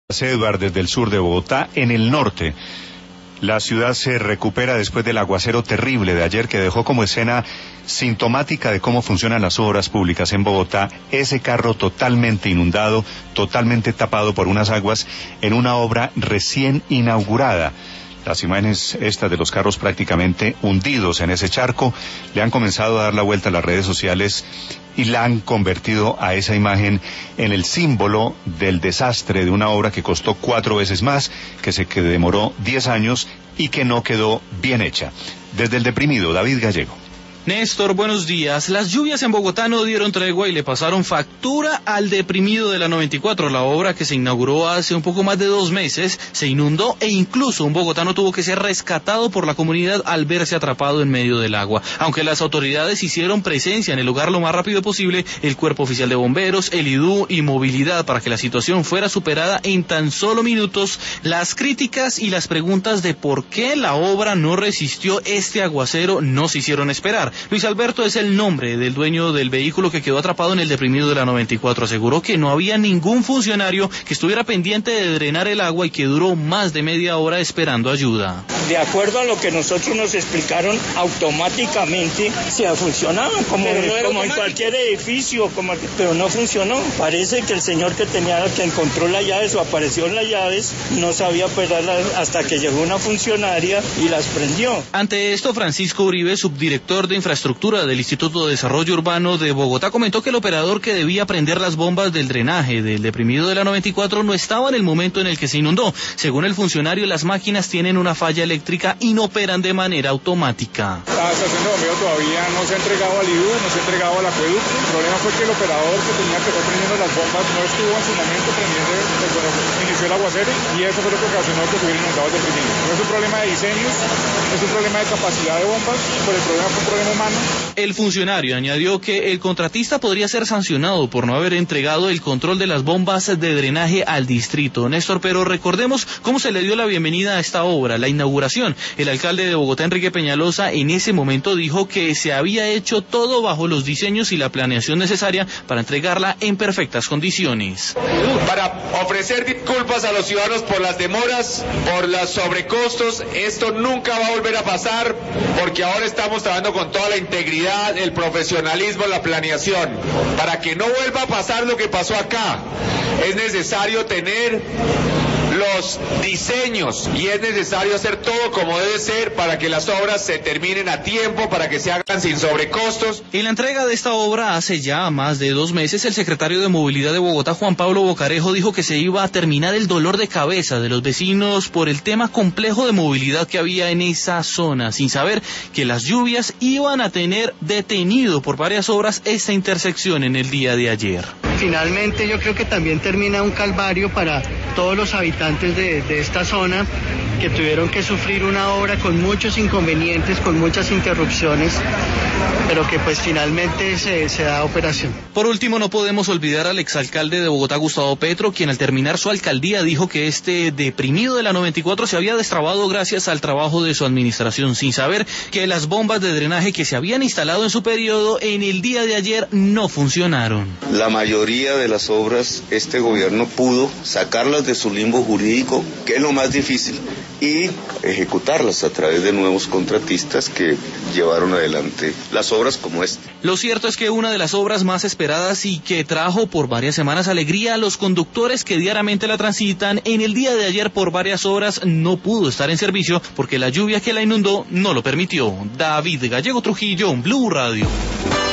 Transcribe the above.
Edward, desde el sur de Bogotá, en el norte. La ciudad se recupera después del aguacero terrible de ayer que dejó como escena sintomática de cómo funcionan las obras públicas en Bogotá, ese carro totalmente inundado, totalmente tapado por unas aguas en una obra recién inaugurada. Las imágenes estas de los carros prácticamente hundidos en ese charco le han comenzado a dar la vuelta a las redes sociales y la han convertido a esa imagen en el símbolo del desastre de una obra que costó 4 veces más, que demoró 10 años y que no quedó bien hecha. Desde el deprimido, David Gallego. Néstor, buenos días. Las lluvias en Bogotá no dieron tregua y le pasaron factura al deprimido de la 94. La obra, que se inauguró hace un poco más de 2 meses, se inundó e incluso un bogotano tuvo que ser rescatado por la comunidad al verse atrapado en medio del agua. Aunque las autoridades hicieron presencia en el lugar lo más rápido posible, el Cuerpo Oficial de Bomberos, el IDU y Movilidad, para que la situación fuera superada en tan solo minutos, las críticas y las preguntas de por qué la obra no resistió este aguacero no se hicieron esperar. Luis Alberto es el nombre del dueño del vehículo que quedó atrapado en el deprimido de la 94. Aseguró que no había ningún funcionario que estuviera pendiente de drenar el agua y que duró más de media hora esperando ayuda. De acuerdo a lo que nosotros nos explicaron, automáticamente se funcionaba como en cualquier edificio, pero no funcionó. Parece que el señor que encontró las llaves o apareció en las llaves no sabía operarlas hasta que llegó una funcionaria y las prendió. Ante esto, Francisco Uribe, subdirector de Infraestructura del Instituto de Desarrollo Urbano de Bogotá, comentó que el operador que debía prender las bombas del drenaje del deprimido de la 94 no estaba en el momento en el que se inundó. Según el funcionario, las máquinas tienen una falla eléctrica y no operan de manera automática. La estación de bombeo todavía no se ha entregado al IDU, no se ha entregado al acueducto. El problema fue que el operador que tenía que estar prendiendo las bombas no estuvo en su momento prendiendo cuando inició el aguacero, y eso fue lo que ocasionó que estuvieran inundados el deprimido. No es un problema de diseños, no es un problema de capacidad de bombas, pero el problema fue un problema humano. El funcionario añadió que el contratista podría ser sancionado por no haber entregado el control de las bombas de drenaje al distrito. Néstor, pero recordemos cómo se le dio la bienvenida a esta obra, la inauguración. El alcalde de Bogotá, Enrique Peñalosa, en ese momento dijo que se había hecho todo bajo los diseños y la planeación necesaria para entregarla en perfectas condiciones. Para ofrecer disculpas a los ciudadanos por las demoras, por los sobrecostos, esto nunca va a volver a pasar, porque ahora estamos trabajando con toda la integridad, el profesionalismo, la planeación. Para que no vuelva a pasar lo que pasó acá, es necesario tener los diseños y es necesario hacer todo como debe ser para que las obras se terminen a tiempo, para que se hagan sin sobrecostos. En la entrega de esta obra hace ya más de 2 meses, el secretario de Movilidad de Bogotá, Juan Pablo Bocarejo, dijo que se iba a terminar el dolor de cabeza de los vecinos por el tema complejo de movilidad que había en esa zona, sin saber que las lluvias iban a tener detenido por varias horas esta intersección en el día de ayer. Finalmente yo creo que también termina un calvario para todos los habitantes de esta zona, que tuvieron que sufrir una obra con muchos inconvenientes, con muchas interrupciones, pero que pues finalmente se da operación. Por último, no podemos olvidar al exalcalde de Bogotá, Gustavo Petro, quien al terminar su alcaldía dijo que este deprimido de la 94 se había destrabado gracias al trabajo de su administración, sin saber que las bombas de drenaje que se habían instalado en su periodo en el día de ayer no funcionaron. La mayoría de las obras este gobierno pudo sacarlas de su limbo jurídico, que es lo más difícil, y ejecutarlas a través de nuevos contratistas que llevaron adelante las obras como esta. Lo cierto es que una de las obras más esperadas y que trajo por varias semanas alegría a los conductores que diariamente la transitan, en el día de ayer por varias horas no pudo estar en servicio porque la lluvia que la inundó no lo permitió. David Gallego Trujillo, Blue Radio.